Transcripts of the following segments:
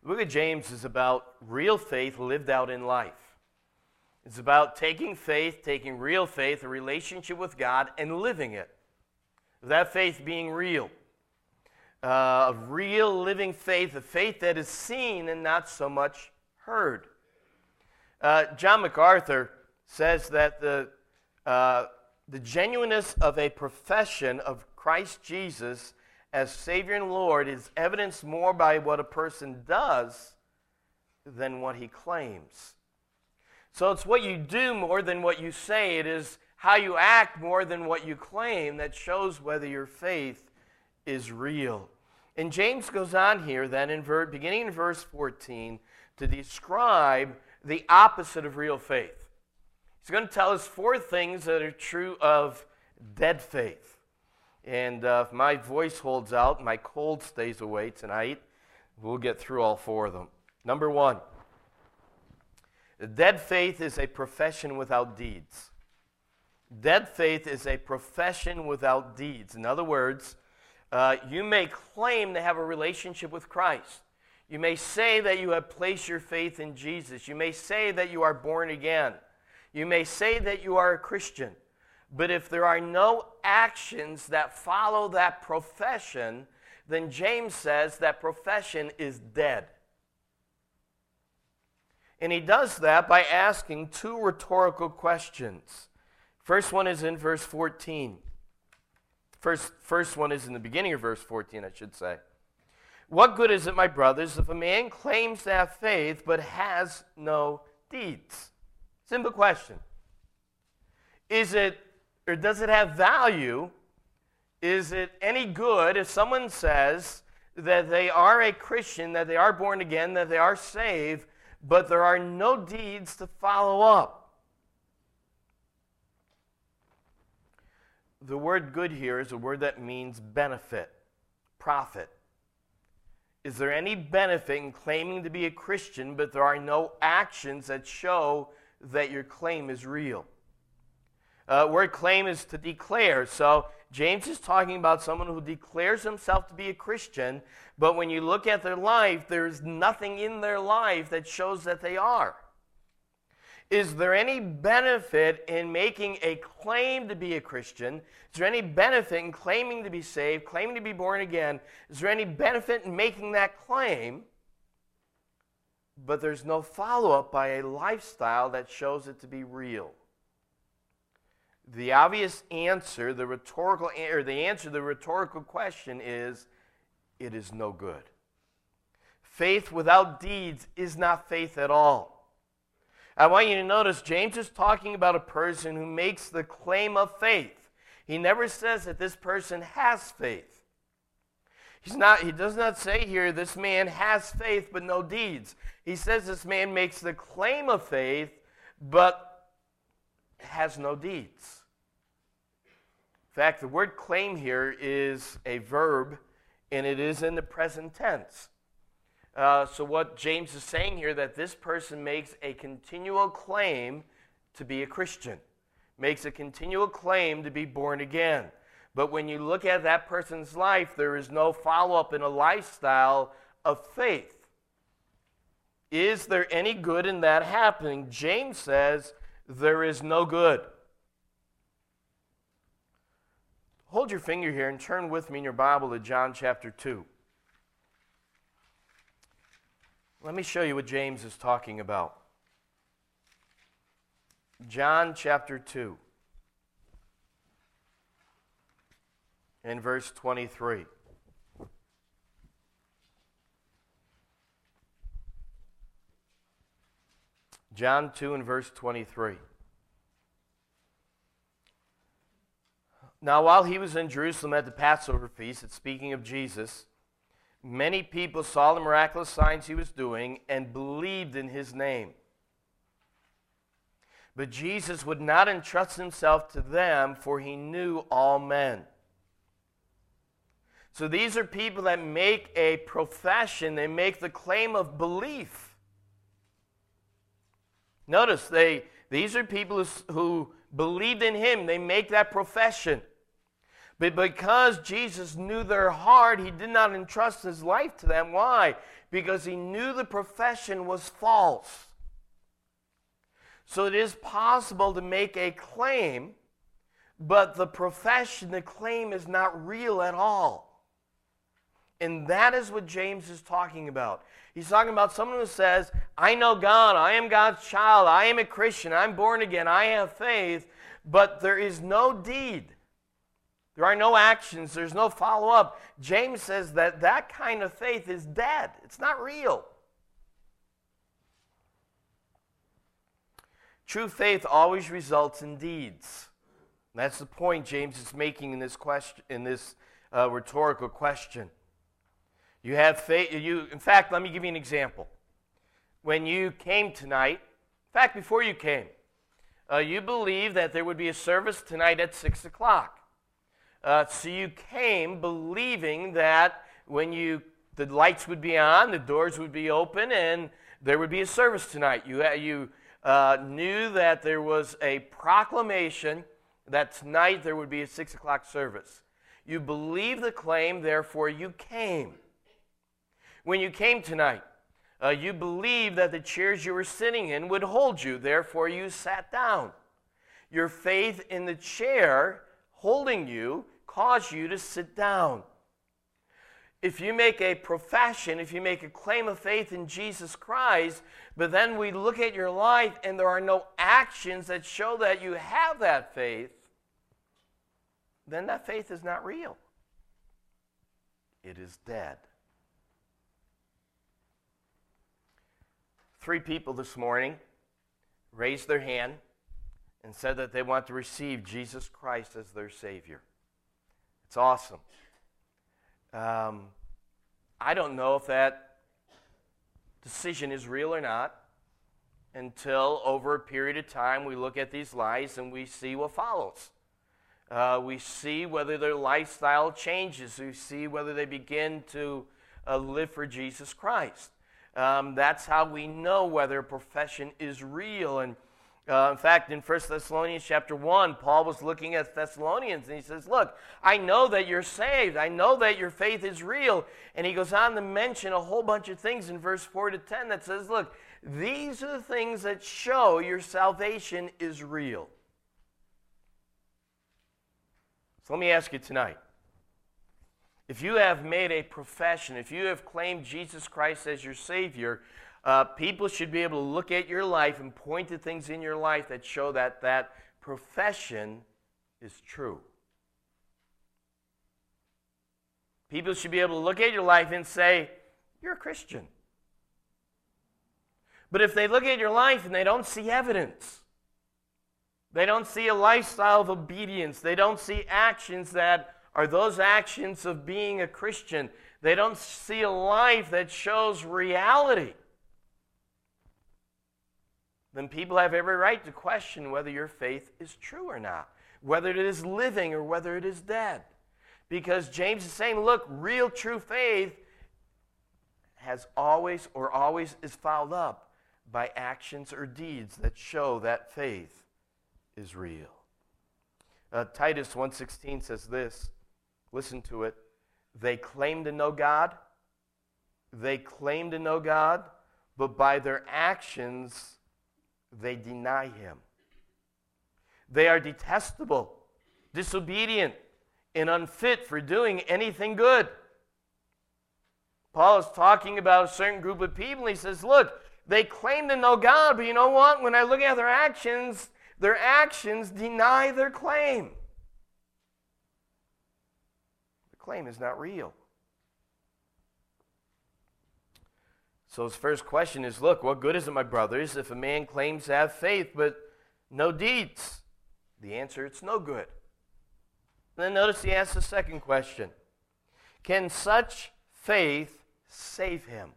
The book of James is about real faith lived out in life. It's about taking faith, taking real faith, a relationship with God, and living it. That faith being real. A real living faith, a faith that is seen and not so much heard. John MacArthur says that the genuineness of a profession of Christ Jesus as Savior and Lord is evidenced more by what a person does than what he claims. So it's what you do more than what you say. It is how you act more than what you claim that shows whether your faith is real. And James goes on here then, beginning in verse 14, to describe the opposite of real faith. He's going to tell us 4 things that are true of dead faith. And if my voice holds out, my cold stays away tonight, we'll get through all 4 of them. Number 1, dead faith is a profession without deeds. Dead faith is a profession without deeds. In other words, you may claim to have a relationship with Christ. You may say that you have placed your faith in Jesus. You may say that you are born again. You may say that you are a Christian. But if there are no actions that follow that profession, then James says that profession is dead. And he does that by asking 2 rhetorical questions. First one is in verse 14. First one is in the beginning of verse 14, I should say. What good is it, my brothers, if a man claims to have faith but has no deeds? Simple question. Is it, or does it have value? Is it any good if someone says that they are a Christian, that they are born again, that they are saved, but there are no deeds to follow up? The word good here is a word that means benefit, profit. Is there any benefit in claiming to be a Christian, but there are no actions that show that your claim is real? Word claim is to declare. So James is talking about someone who declares himself to be a Christian, but when you look at their life, there's nothing in their life that shows that they are. Is there any benefit in making a claim to be a Christian? Is there any benefit in claiming to be saved, claiming to be born again? Is there any benefit in making that claim? But there's no follow-up by a lifestyle that shows it to be real. The obvious answer, the answer to the rhetorical question is, it is no good. Faith without deeds is not faith at all. I want you to notice James is talking about a person who makes the claim of faith. He never says that this person has faith. He does not say here this man has faith but no deeds. He says this man makes the claim of faith but has no deeds. In fact, the word claim here is a verb and it is in the present tense. So what James is saying here, that this person makes a continual claim to be a Christian, makes a continual claim to be born again. But when you look at that person's life, there is no follow-up in a lifestyle of faith. Is there any good in that happening? James says there is no good. Hold your finger here and turn with me in your Bible to John chapter 2. Let me show you what James is talking about. John chapter 2 and verse 23. John 2 and verse 23. Now, while he was in Jerusalem at the Passover feast, it's speaking of Jesus, many people saw the miraculous signs he was doing and believed in his name. But Jesus would not entrust himself to them, for he knew all men. So these are people that make a profession, they make the claim of belief. Notice, these are people who believed in him, they make that profession. But because Jesus knew their heart, he did not entrust his life to them. Why? Because he knew the profession was false. So it is possible to make a claim, but the profession, the claim is not real at all. And that is what James is talking about. He's talking about someone who says, I know God, I am God's child, I am a Christian, I'm born again, I have faith, but there is no deed. There are no actions, there's no follow-up. James says that that kind of faith is dead. It's not real. True faith always results in deeds. That's the point James is making in this question, in this rhetorical question. You have faith. In fact, let me give you an example. When you came tonight, in fact, before you came, you believed that there would be a service tonight at 6 o'clock. So you came believing that when the lights would be on, the doors would be open, and there would be a service tonight. You knew that there was a proclamation that tonight there would be a 6 o'clock service. You believed the claim, therefore you came. When you came tonight, you believed that the chairs you were sitting in would hold you, therefore you sat down. Your faith in the chair holding you caused you to sit down. If you make a profession, if you make a claim of faith in Jesus Christ, but then we look at your life and there are no actions that show that you have that faith, then that faith is not real. It is dead. 3 people this morning raised their hand and said that they want to receive Jesus Christ as their Savior. It's awesome. I don't know if that decision is real or not until over a period of time we look at these lives and we see what follows. We see whether their lifestyle changes. We see whether they begin to live for Jesus Christ. That's how we know whether a profession is real. And in fact, in 1 Thessalonians chapter 1, Paul was looking at Thessalonians and he says, look, I know that you're saved. I know that your faith is real. And he goes on to mention a whole bunch of things in verse 4 to 10 that says, look, these are the things that show your salvation is real. So let me ask you tonight. If you have made a profession, if you have claimed Jesus Christ as your Savior, people should be able to look at your life and point to things in your life that show that that profession is true. People should be able to look at your life and say, you're a Christian. But if they look at your life and they don't see evidence, they don't see a lifestyle of obedience, they don't see actions that are those actions of being a Christian, they don't see a life that shows reality, then people have every right to question whether your faith is true or not, whether it is living or whether it is dead. Because James is saying, look, real true faith has always is followed up by actions or deeds that show that faith is real. Titus 1:16 says this, listen to it, they claim to know God, but by their actions they deny him. They are detestable, disobedient, and unfit for doing anything good. Paul is talking about a certain group of people. He says, look, they claim to know God, but you know what? When I look at their actions deny their claim. The claim is not real. So his first question is, look, what good is it, my brothers, if a man claims to have faith but no deeds? The answer, it's no good. Then notice he asks the second question. Can such faith save him?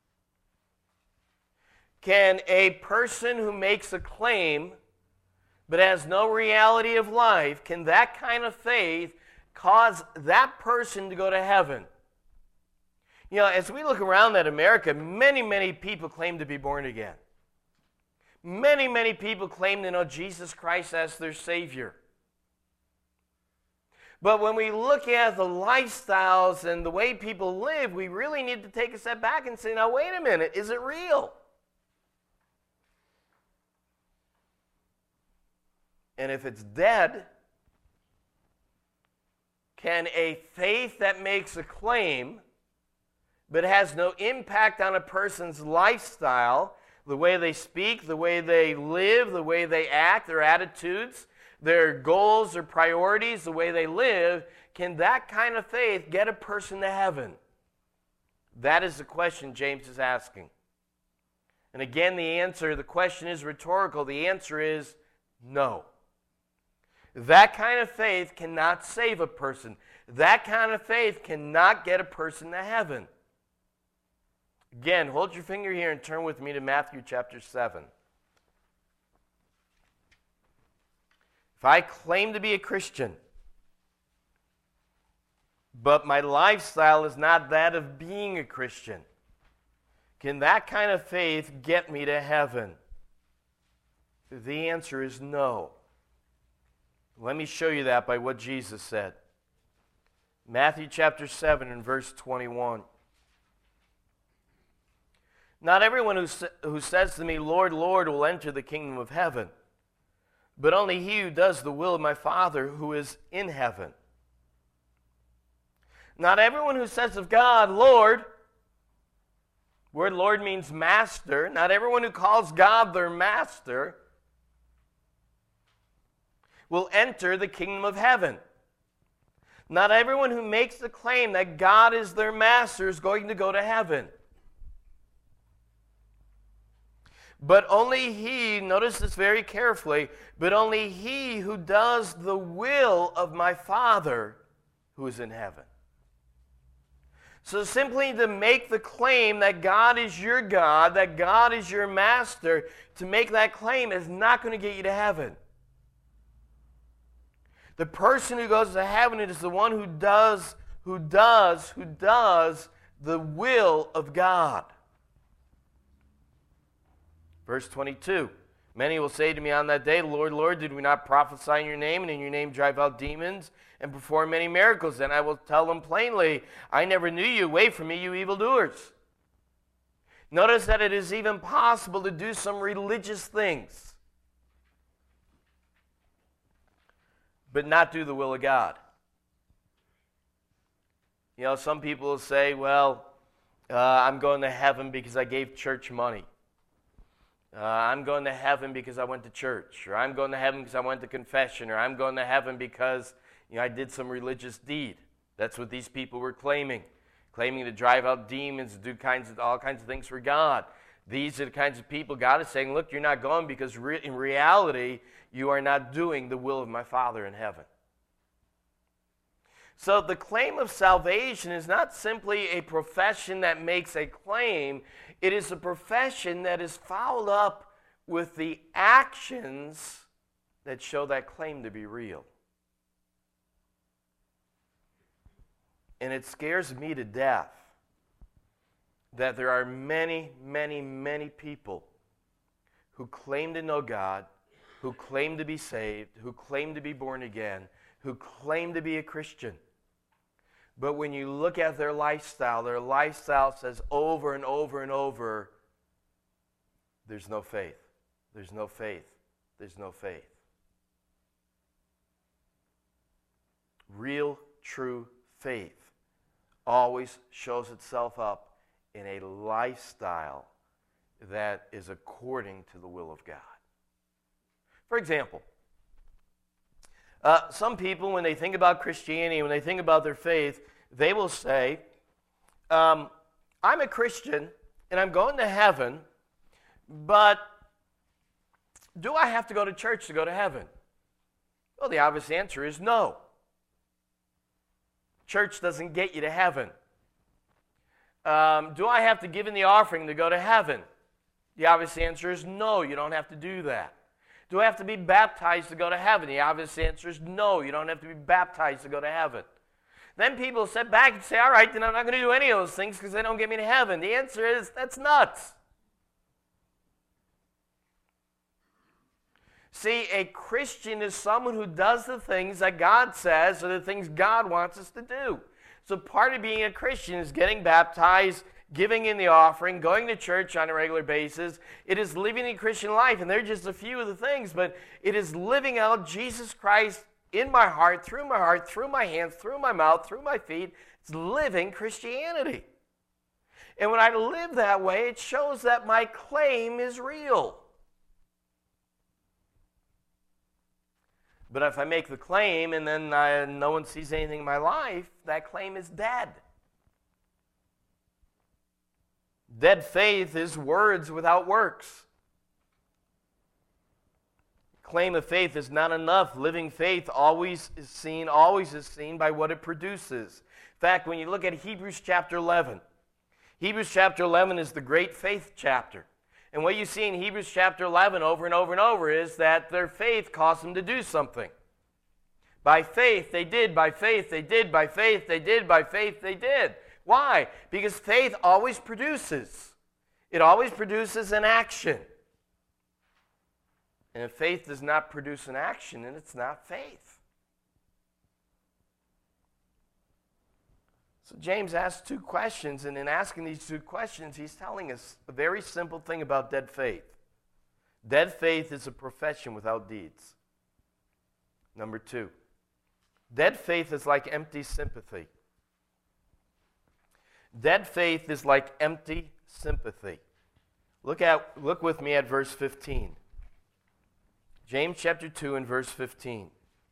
Can a person who makes a claim but has no reality of life, can that kind of faith cause that person to go to heaven? You know, as we look around at America, many, many people claim to be born again. Many, many people claim to know Jesus Christ as their Savior. But when we look at the lifestyles and the way people live, we really need to take a step back and say, now wait a minute, is it real? And if it's dead, can a faith that makes a claim but has no impact on a person's lifestyle, the way they speak, the way they live, the way they act, their attitudes, their goals, their priorities, the way they live, can that kind of faith get a person to heaven? That is the question James is asking. And again, the question is rhetorical. The answer is no. That kind of faith cannot save a person. That kind of faith cannot get a person to heaven. Again, hold your finger here and turn with me to Matthew chapter 7. If I claim to be a Christian, but my lifestyle is not that of being a Christian, can that kind of faith get me to heaven? The answer is no. Let me show you that by what Jesus said. Matthew chapter 7 and verse 21. Not everyone who says to me, Lord, Lord, will enter the kingdom of heaven, but only he who does the will of my Father who is in heaven. Not everyone who says of God, Lord, word Lord means master. Not everyone who calls God their master will enter the kingdom of heaven. Not everyone who makes the claim that God is their master is going to go to heaven. But only he, notice this very carefully, but only he who does the will of my Father who is in heaven. So simply to make the claim that God is your God, that God is your master, to make that claim is not going to get you to heaven. The person who goes to heaven is the one who does the will of God. Verse 22, many will say to me on that day, Lord, Lord, did we not prophesy in your name, and in your name drive out demons, and perform many miracles? Then I will tell them plainly, I never knew you. Away from me, you evildoers. Notice that it is even possible to do some religious things, but not do the will of God. You know, some people will say, well, I'm going to heaven because I gave church money. I'm going to heaven because I went to church. Or I'm going to heaven because I went to confession. Or I'm going to heaven because I did some religious deed. That's what these people were claiming. Claiming to drive out demons, do all kinds of things for God. These are the kinds of people God is saying, look, you're not going because in reality, you are not doing the will of my Father in heaven. So the claim of salvation is not simply a profession that makes a claim. It is a profession that is followed up with the actions that show that claim to be real. And it scares me to death that there are many, many, many people who claim to know God, who claim to be saved, who claim to be born again, who claim to be a Christian. But when you look at their lifestyle says over and over and over, there's no faith. There's no faith. There's no faith. Real, true faith always shows itself up in a lifestyle that is according to the will of God. For example, some people, when they think about Christianity, when they think about their faith, they will say, I'm a Christian and I'm going to heaven, but do I have to go to church to go to heaven? Well, the obvious answer is no. Church doesn't get you to heaven. Do I have to give in the offering to go to heaven? The obvious answer is no, you don't have to do that. Do I have to be baptized to go to heaven? The obvious answer is no, you don't have to be baptized to go to heaven. Then people sit back and say, all right, then I'm not going to do any of those things because they don't get me to heaven. The answer is, that's nuts. See, a Christian is someone who does the things that God says or the things God wants us to do. So part of being a Christian is getting baptized, giving in the offering, going to church on a regular basis. It is living the Christian life, and they're just a few of the things, but it is living out Jesus Christ in my heart, through my hands, through my mouth, through my feet. It's living Christianity. And when I live that way, it shows that my claim is real. But if I make the claim and then no one sees anything in my life, that claim is dead. Dead faith is words without works. Claim of faith is not enough. Living faith always is seen by what it produces. In fact, when you look at Hebrews chapter 11, Hebrews chapter 11 is the great faith chapter. And what you see in Hebrews chapter 11 over and over and over is that their faith caused them to do something. By faith they did, by faith they did, by faith they did, by faith they did. Why? Because faith always produces. It always produces an action. And if faith does not produce an action, then it's not faith. So James asks two questions, and in asking these two questions, he's telling us a very simple thing about dead faith. Dead faith is a profession without deeds. Number two, dead faith is like empty sympathy. Dead faith is like empty sympathy. Look with me at verse 15. James chapter 2 and verse 15.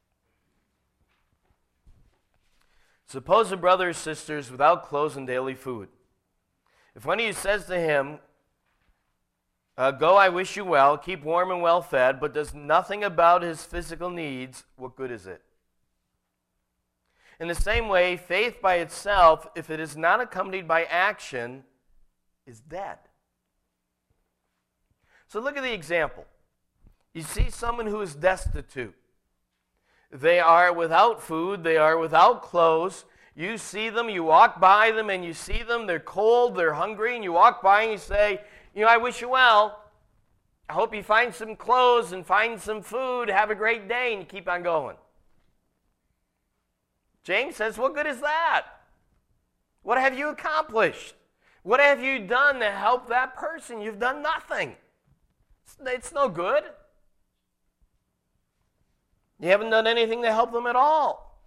Suppose a brother or sister is without clothes and daily food. If one of you says to him, go, I wish you well, keep warm and well fed, but does nothing about his physical needs, what good is it? In the same way, faith by itself, if it is not accompanied by action, is dead. So look at the example. You see someone who is destitute. They are without food, they are without clothes. You see them, you walk by them, and you see them, they're cold, they're hungry, and you walk by and you say, I wish you well. I hope you find some clothes and find some food, have a great day, and you keep on going. James says, what good is that? What have you accomplished? What have you done to help that person? You've done nothing. It's no good. You haven't done anything to help them at all.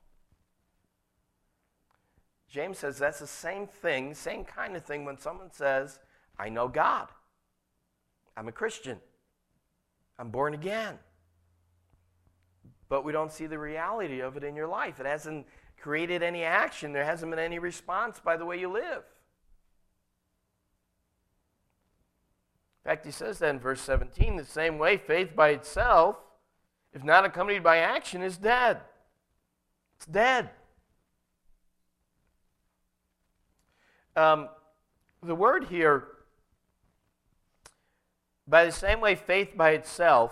James says that's the same thing, same kind of thing when someone says, I know God. I'm a Christian. I'm born again. But we don't see the reality of it in your life. It hasn't created any action. There hasn't been any response by the way you live. In fact, he says that in verse 17, the same way faith by itself, if not accompanied by action, is dead. It's dead. The word here, by the same way faith by itself,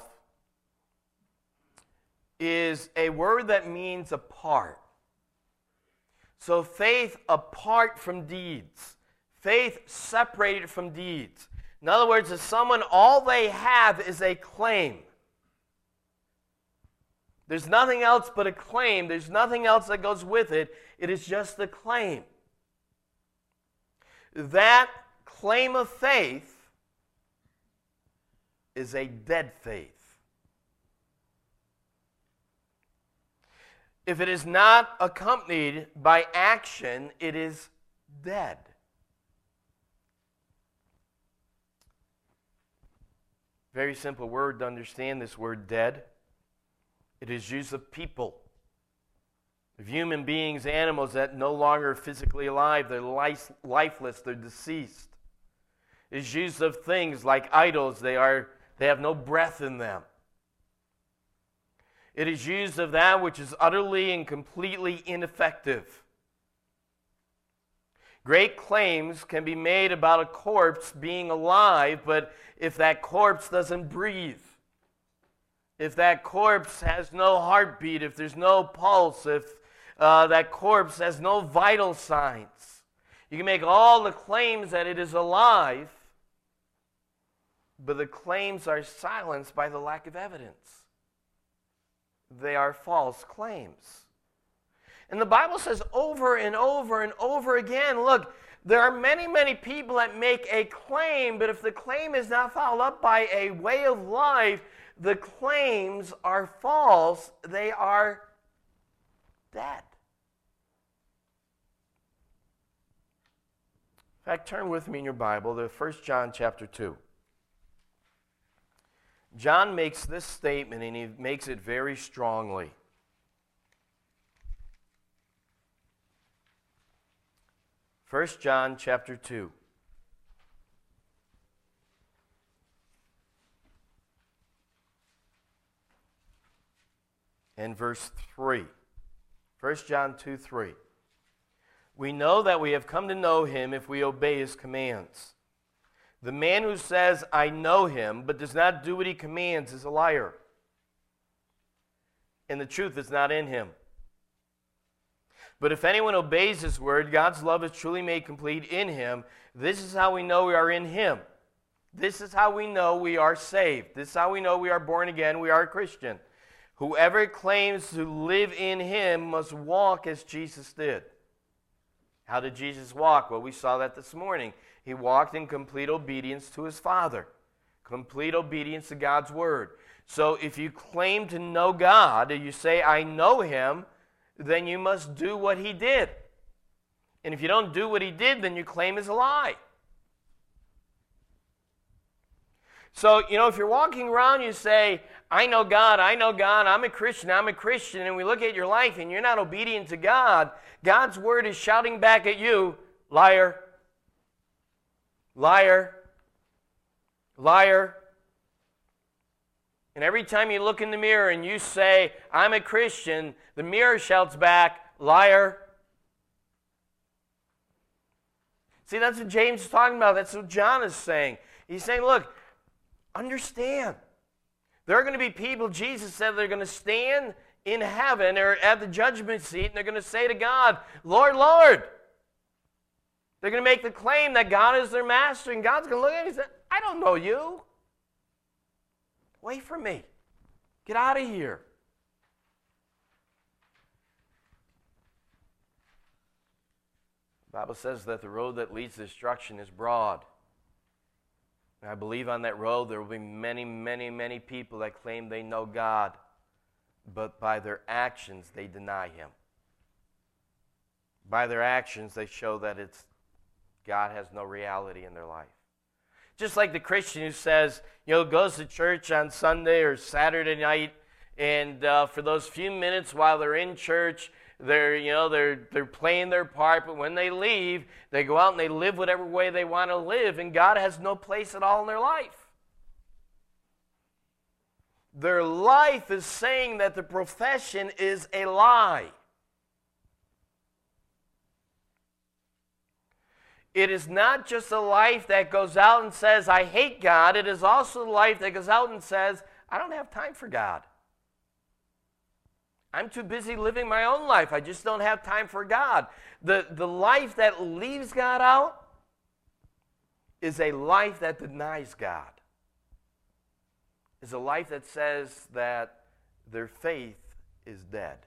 is a word that means apart. So faith apart from deeds. Faith separated from deeds. In other words, if someone, all they have is a claim. There's nothing else but a claim. There's nothing else that goes with it. It is just a claim. That claim of faith is a dead faith. If it is not accompanied by action, it is dead. Very simple word to understand this word dead. It is used of people, of human beings, animals that no longer are physically alive. They're lifeless. They're deceased. It is used of things like idols. They have no breath in them. It is used of that which is utterly and completely ineffective. Great claims can be made about a corpse being alive, but if that corpse doesn't breathe, if that corpse has no heartbeat, if there's no pulse, if that corpse has no vital signs, you can make all the claims that it is alive, but the claims are silenced by the lack of evidence. they are false claims. And the Bible says over and over and over again, look, there are many, many people that make a claim, but if the claim is not followed up by a way of life, the claims are false. They are dead. In fact, turn with me in your Bible to 1 John chapter 2. John makes this statement, and he makes it very strongly. 1 John chapter 2. And verse 3. 1 John 2:3. We know that we have come to know him if we obey his commands. The man who says, I know him, but does not do what he commands is a liar. And the truth is not in him. But if anyone obeys his word, God's love is truly made complete in him. This is how we know we are in him. This is how we know we are saved. This is how we know we are born again, we are a Christian. Whoever claims to live in him must walk as Jesus did. How did Jesus walk? Well, we saw that this morning. He walked in complete obedience to his Father. Complete obedience to God's word. So if you claim to know God, and you say, I know him, then you must do what he did. And if you don't do what he did, then your claim is a lie. So, if you're walking around, you say, I know God, I'm a Christian, and we look at your life and you're not obedient to God, God's word is shouting back at you, liar, liar, liar. And every time you look in the mirror and you say, I'm a Christian, the mirror shouts back, liar. See, that's what James is talking about. That's what John is saying. He's saying, look, understand. There are going to be people, Jesus said, they're going to stand in heaven or at the judgment seat, and they're going to say to God, Lord, Lord. They're going to make the claim that God is their master, and God's going to look at them and say, I don't know you. Away from me. Get out of here. The Bible says that the road that leads to destruction is broad. And I believe on that road there will be many, many, many people that claim they know God, but by their actions they deny him. By their actions they show that God has no reality in their life. Just like the Christian who says, goes to church on Sunday or Saturday night, and for those few minutes while they're in church, they're playing their part, but when they leave, they go out and they live whatever way they want to live, and God has no place at all in their life. Their life is saying that the profession is a lie. It is not just a life that goes out and says, I hate God. It is also a life that goes out and says, I don't have time for God. I'm too busy living my own life. I just don't have time for God. The life that leaves God out is a life that denies God. Is a life that says that their faith is dead.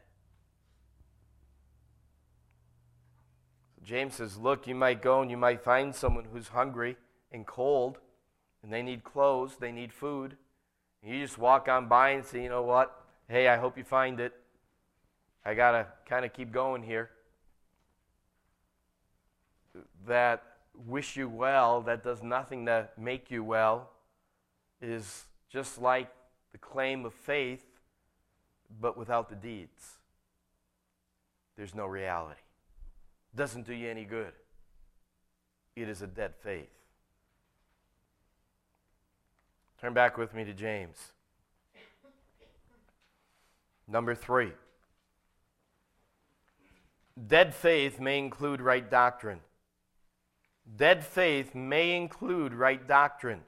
James says, look, you might go and you might find someone who's hungry and cold, and they need clothes, they need food. And you just walk on by and say, you know what? Hey, I hope you find it. I got to kind of keep going here. That wish you well, that does nothing to make you well, is just like the claim of faith, but without the deeds. There's no reality. Doesn't do you any good. It is a dead faith. Turn back with me to James. Number 3. Dead faith may include right doctrine. Dead faith may include right doctrine.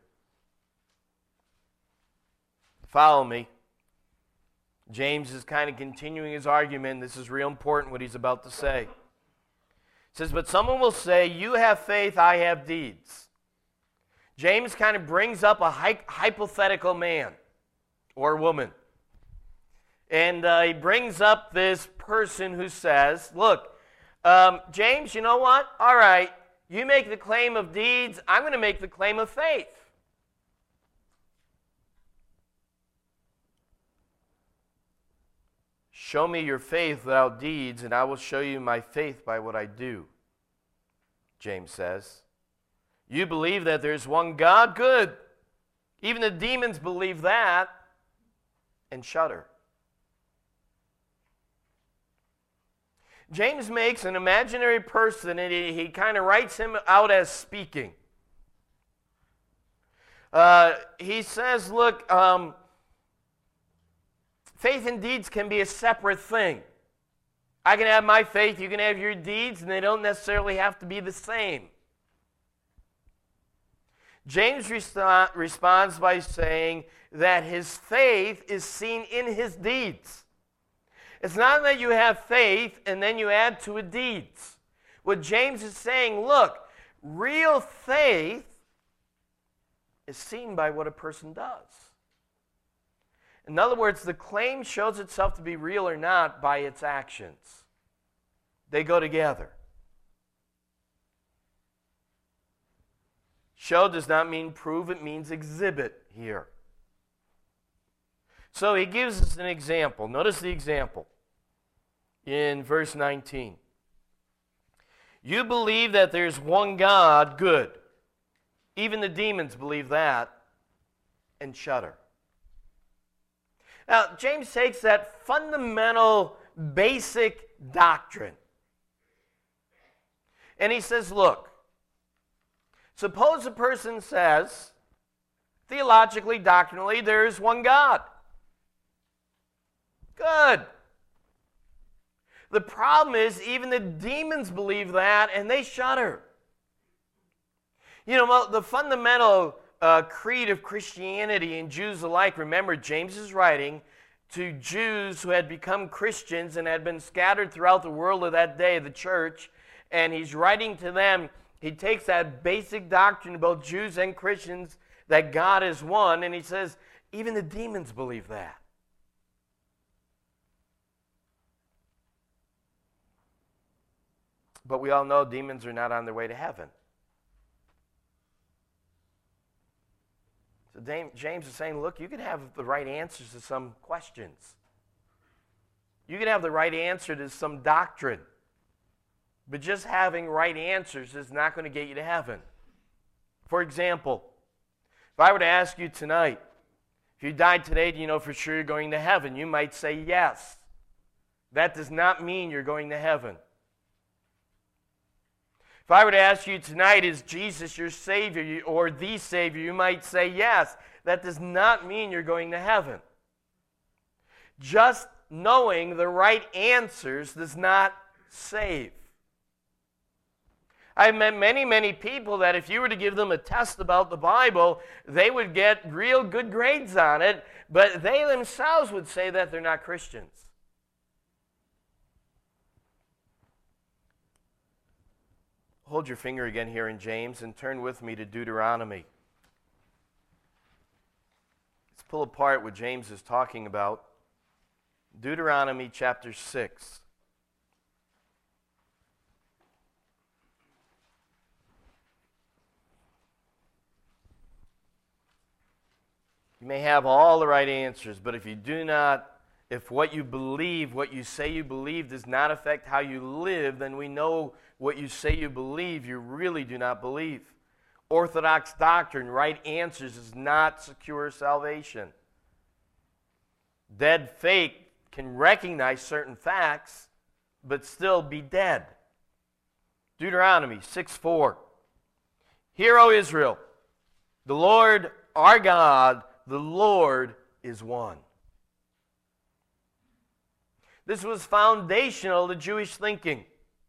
Follow me. James is kind of continuing his argument. This is real important what he's about to say. It says, but someone will say, you have faith, I have deeds. James kind of brings up a hypothetical man or woman. And he brings up this person who says, look, James, you know what? All right, you make the claim of deeds, I'm going to make the claim of faith. Show me your faith without deeds, and I will show you my faith by what I do, James says. You believe that there's one God? Good. Even the demons believe that and shudder. James makes an imaginary person, and he kind of writes him out as speaking. He says, look, faith and deeds can be a separate thing. I can have my faith, you can have your deeds, and they don't necessarily have to be the same. James responds by saying that his faith is seen in his deeds. It's not that you have faith and then you add to it deeds. What James is saying, look, real faith is seen by what a person does. In other words, the claim shows itself to be real or not by its actions. They go together. Show does not mean prove, it means exhibit here. So he gives us an example. Notice the example in verse 19. You believe that there's one God, good. Even the demons believe that and shudder. Now, James takes that fundamental, basic doctrine, and he says, look, suppose a person says, theologically, doctrinally, there is one God. Good. The problem is, even the demons believe that, and they shudder. You know, the fundamental creed of Christianity and Jews alike, remember, James is writing to Jews who had become Christians and had been scattered throughout the world of that day, the church, and he's writing to them. He takes that basic doctrine about Jews and Christians, that God is one, and he says, even the demons believe that. But we all know demons are not on their way to heaven. So James is saying, look, you can have the right answers to some questions. You can have the right answer to some doctrine. But just having right answers is not going to get you to heaven. For example, if I were to ask you tonight, if you died today, do you know for sure you're going to heaven? You might say yes. That does not mean you're going to heaven. If I were to ask you tonight, is Jesus your Savior or the Savior? You might say yes. That does not mean you're going to heaven. Just knowing the right answers does not save. I've met many, many people that if you were to give them a test about the Bible, they would get real good grades on it, but they themselves would say that they're not Christians. Hold your finger again here in James and turn with me to Deuteronomy. Let's pull apart what James is talking about. Deuteronomy chapter 6. You may have all the right answers, but if what you believe, what you say you believe does not affect how you live, then we know what you say you believe, you really do not believe. Orthodox doctrine, right answers, does not secure salvation. Dead faith can recognize certain facts, but still be dead. Deuteronomy 6:4. Hear, O Israel, the Lord our God, the Lord is one. This was foundational to Jewish thinking.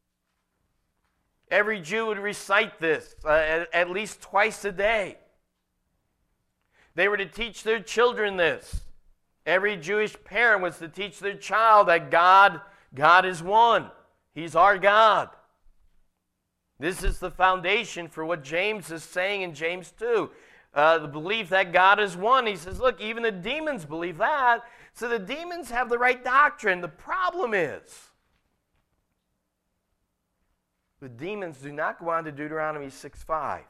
Every Jew would recite this at least twice a day. They were to teach their children this. Every Jewish parent was to teach their child that God is one. He's our God. This is the foundation for what James is saying in James 2. the belief that God is one. He says, look, even the demons believe that. So the demons have the right doctrine. The problem is, the demons do not go on to Deuteronomy 6:5.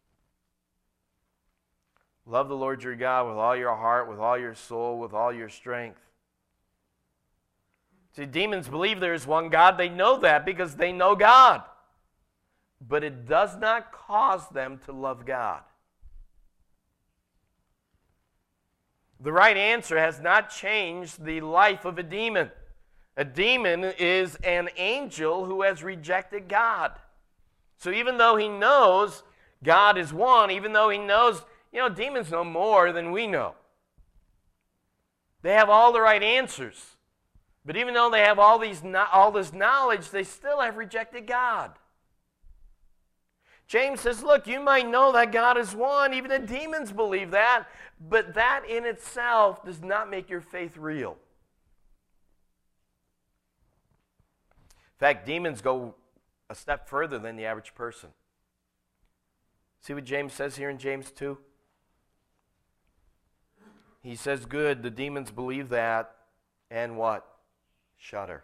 Love the Lord your God with all your heart, with all your soul, with all your strength. See, demons believe there is one God. They know that because they know God. But it does not cause them to love God. The right answer has not changed the life of a demon. A demon is an angel who has rejected God. So even though he knows God is one, even though he knows, demons know more than we know. They have all the right answers. But even though they have all this knowledge, they still have rejected God. James says, look, you might know that God is one. Even the demons believe that. But that in itself does not make your faith real. In fact, demons go a step further than the average person. See what James says here in James 2? He says, good, the demons believe that, and what? Shudder.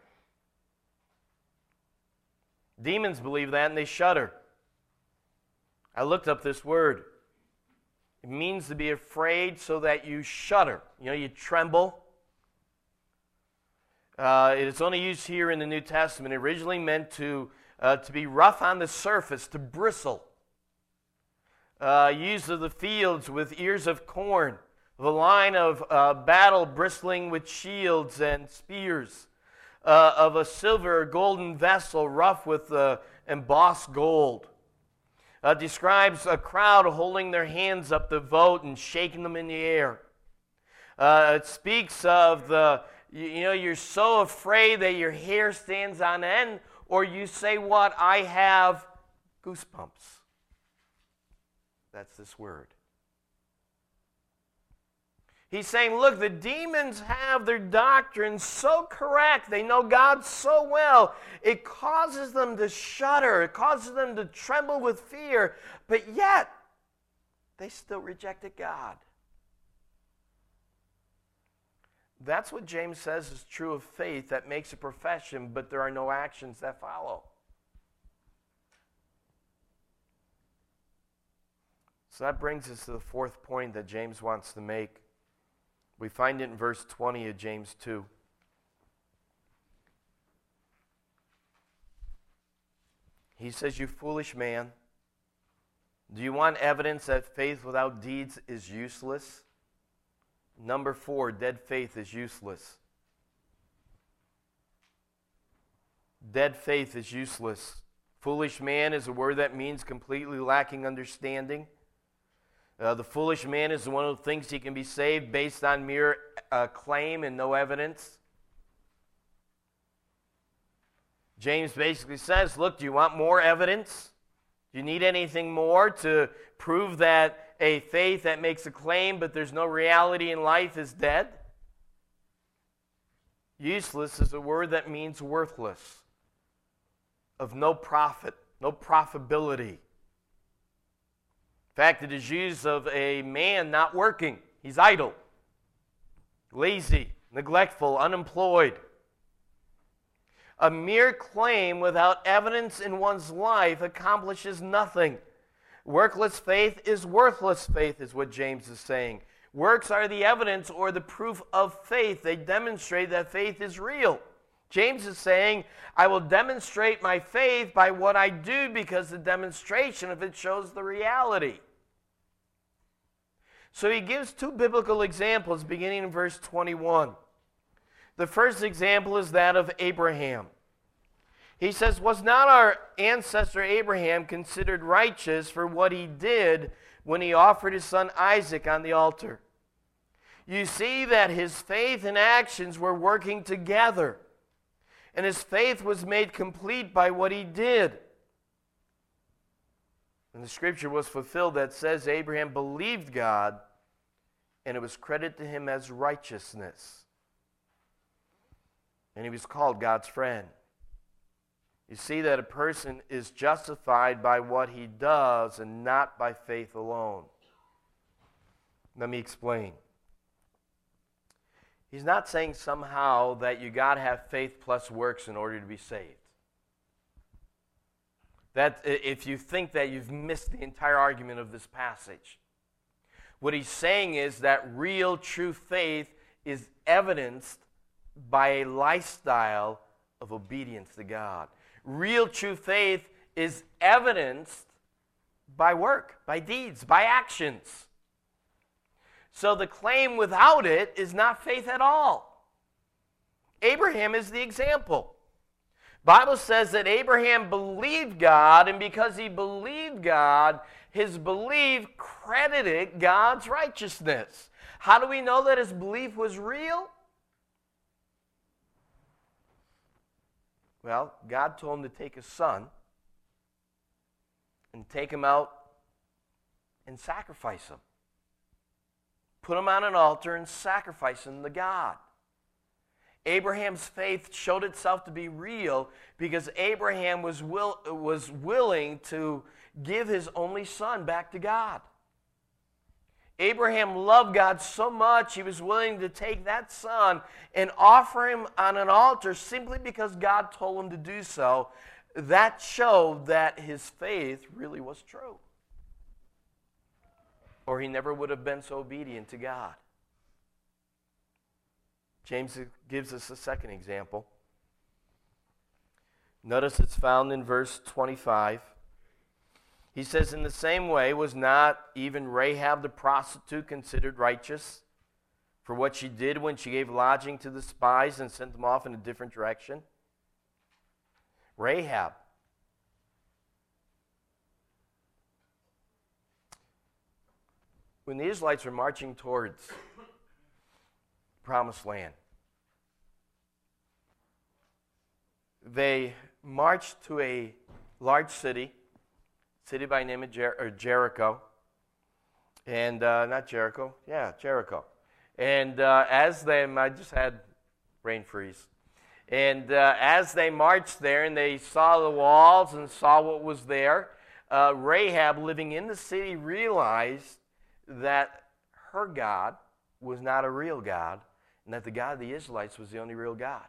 Demons believe that, and they shudder. I looked up this word. It means to be afraid so that you shudder. You tremble. It's only used here in the New Testament. It originally meant to be rough on the surface, to bristle. Used of the fields with ears of corn, the line of battle bristling with shields and spears, of a silver or golden vessel rough with embossed gold. Describes a crowd holding their hands up to vote and shaking them in the air. It speaks of you're so afraid that your hair stands on end, or you say what? I have goosebumps. That's this word. He's saying, look, the demons have their doctrine so correct. They know God so well. It causes them to shudder. It causes them to tremble with fear. But yet, they still rejected God. That's what James says is true of faith that makes a profession, but there are no actions that follow. So that brings us to the fourth point that James wants to make. We find it in verse 20 of James 2. He says, you foolish man, do you want evidence that faith without deeds is useless? Number 4, dead faith is useless. Dead faith is useless. Foolish man is a word that means completely lacking understanding. The foolish man is the one who thinks he can be saved based on mere claim and no evidence. James basically says, look, do you want more evidence? Do you need anything more to prove that a faith that makes a claim but there's no reality in life is dead? Useless is a word that means worthless, of no profit, no profitability. In fact, it is used of a man not working. He's idle, lazy, neglectful, unemployed. A mere claim without evidence in one's life accomplishes nothing. Workless faith is worthless faith, is what James is saying. Works are the evidence or the proof of faith. They demonstrate that faith is real. James is saying, I will demonstrate my faith by what I do because the demonstration of it shows the reality. So he gives 2 biblical examples beginning in verse 21. The first example is that of Abraham. He says, was not our ancestor Abraham considered righteous for what he did when he offered his son Isaac on the altar? You see that his faith and actions were working together. And his faith was made complete by what he did. And the scripture was fulfilled that says Abraham believed God, and it was credited to him as righteousness. And he was called God's friend. You see that a person is justified by what he does and not by faith alone. Let me explain. He's not saying somehow that you got to have faith plus works in order to be saved. That if you think that, you've missed the entire argument of this passage. What he's saying is that real, true faith is evidenced by a lifestyle of obedience to God. Real, true faith is evidenced by work, by deeds, by actions. So the claim without it is not faith at all. Abraham is the example. Bible says that Abraham believed God, and because he believed God, his belief credited God's righteousness. How do we know that his belief was real? Well, God told him to take his son and take him out and sacrifice him. Put him on an altar and sacrifice him to God. Abraham's faith showed itself to be real because Abraham was willing to give his only son back to God. Abraham loved God so much he was willing to take that son and offer him on an altar simply because God told him to do so. That showed that his faith really was true. Or he never would have been so obedient to God. James gives us a second example. Notice it's found in verse 25. He says, in the same way, was not even Rahab the prostitute considered righteous for what she did when she gave lodging to the spies and sent them off in a different direction? Rahab. When the Israelites were marching towards Promised Land, they marched to a large city by name of Jericho, and not Jericho, Jericho. And I just had brain freeze. And as they marched there and they saw the walls and saw what was there, Rahab, living in the city, realized that her God was not a real God, and that the God of the Israelites was the only real God.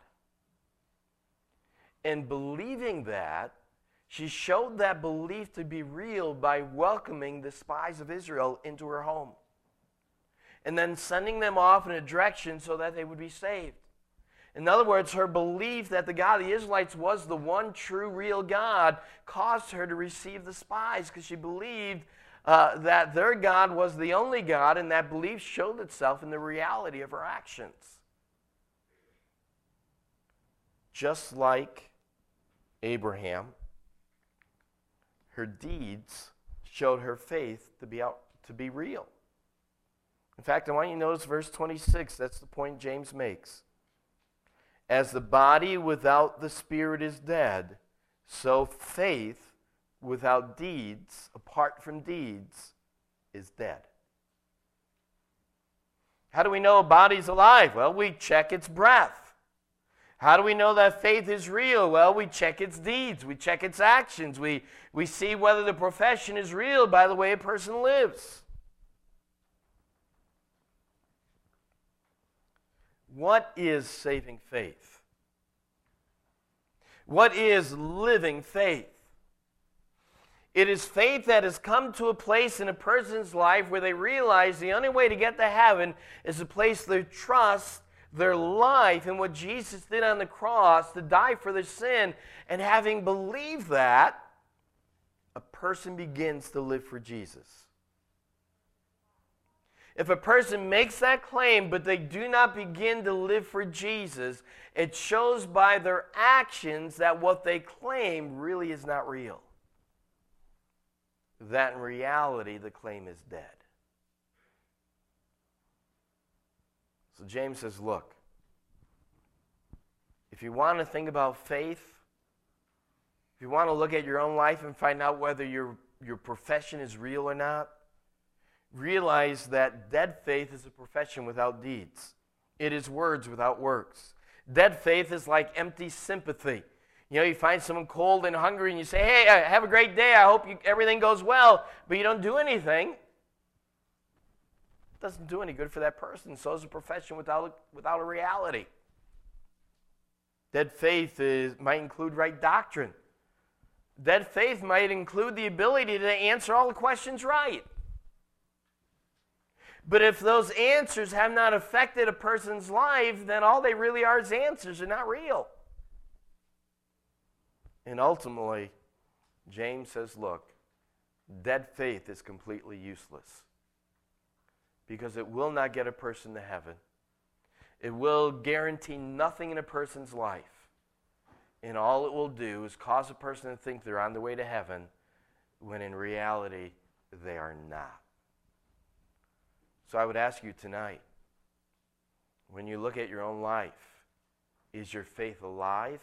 And believing that, she showed that belief to be real by welcoming the spies of Israel into her home, and then sending them off in a direction so that they would be saved. In other words, her belief that the God of the Israelites was the one true, real God caused her to receive the spies because she believed that their God was the only God, and that belief showed itself in the reality of her actions. Just like Abraham, her deeds showed her faith to be real. In fact, I want you to notice verse 26. That's the point James makes. As the body without the spirit is dead, so faith without deeds, apart from deeds, is dead. How do we know a body's alive? Well, we check its breath. How do we know that faith is real? Well, we check its deeds. We check its actions. We see whether the profession is real by the way a person lives. What is saving faith? What is living faith? It is faith that has come to a place in a person's life where they realize the only way to get to heaven is to place their trust, their life in what Jesus did on the cross to die for their sin. And having believed that, a person begins to live for Jesus. If a person makes that claim, but they do not begin to live for Jesus, it shows by their actions that what they claim really is not real. That in reality, the claim is dead. So James says, look, if you want to think about faith, if you want to look at your own life and find out whether your profession is real or not, realize that dead faith is a profession without deeds. It is words without works. Dead faith is like empty sympathy. You know, you find someone cold and hungry and you say, hey, have a great day, I hope everything goes well, but you don't do anything. It doesn't do any good for that person. So is a profession without a reality. Dead faith might include right doctrine. Dead faith might include the ability to answer all the questions right. But if those answers have not affected a person's life, then all they really are is answers. They're not real. And ultimately, James says, look, dead faith is completely useless because it will not get a person to heaven. It will guarantee nothing in a person's life. And all it will do is cause a person to think they're on the way to heaven when in reality they are not. So I would ask you tonight, when you look at your own life, is your faith alive?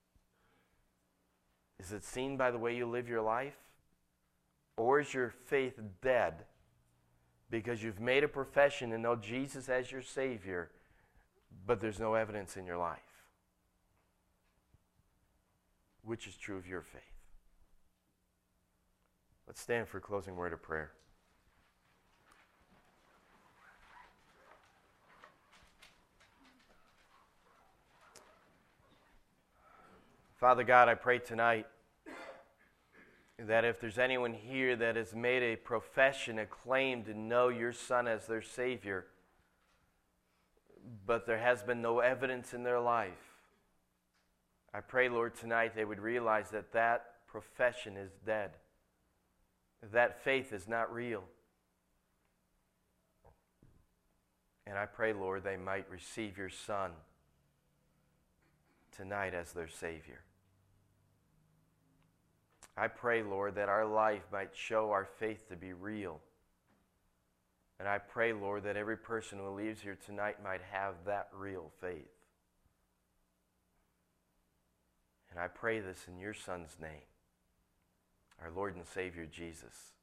Is it seen by the way you live your life? Or is your faith dead because you've made a profession and know Jesus as your Savior, but there's no evidence in your life? Which is true of your faith? Let's stand for a closing word of prayer. Father God, I pray tonight that if there's anyone here that has made a profession, a claim to know your Son as their Savior, but there has been no evidence in their life, I pray, Lord, tonight they would realize that that profession is dead. That faith is not real. And I pray, Lord, they might receive your Son tonight as their Savior. I pray, Lord, that our life might show our faith to be real. And I pray, Lord, that every person who leaves here tonight might have that real faith. And I pray this in your Son's name, our Lord and Savior, Jesus.